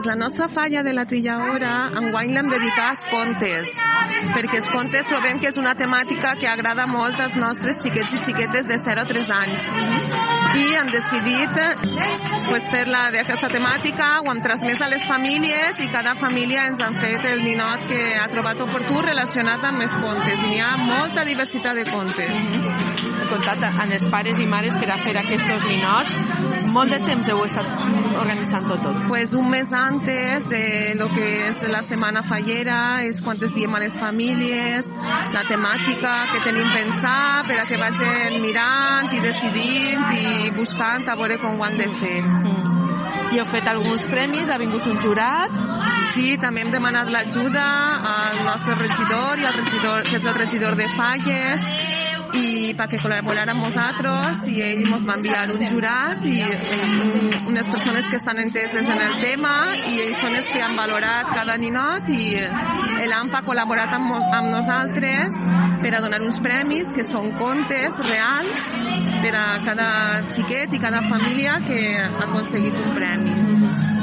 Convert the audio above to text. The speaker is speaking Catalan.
La nostra falla de la trilladora enguany l'hem dedicat als contes, perquè els contes trobem que és una temàtica que agrada molt als nostres xiquets i xiquetes de 0 a 3 anys. I hem decidit fer-la d'aquesta temàtica, ho hem transmès a les famílies i cada família ens han fet el ninot que ha trobat oportú relacionat amb els contes. I n'hi ha molta diversitat de contes. He comptat amb els pares i mares per a fer aquests ninots. Molt de temps heu estat organitzant-ho tot. Pues un mes antes de lo que és de la setmana fallera és quan es diem a les famílies la temàtica que tenim pensat per a que vagin mirant i decidint i buscant a veure com ho han de fer. I heu fet alguns premis? Ha vingut un jurat? Sí, també hem demanat l'ajuda al nostre regidor i al regidor, que és el regidor de Falles, i perquè col·laborara amb nosaltres, i ell ens va enviar un jurat i unes persones que estan enteses en el tema, i ells són els que han valorat cada ninot, i l'AMP ha col·laborat amb nosaltres per a donar uns premis que són contes reals per a cada xiquet i cada família que ha aconseguit un premi.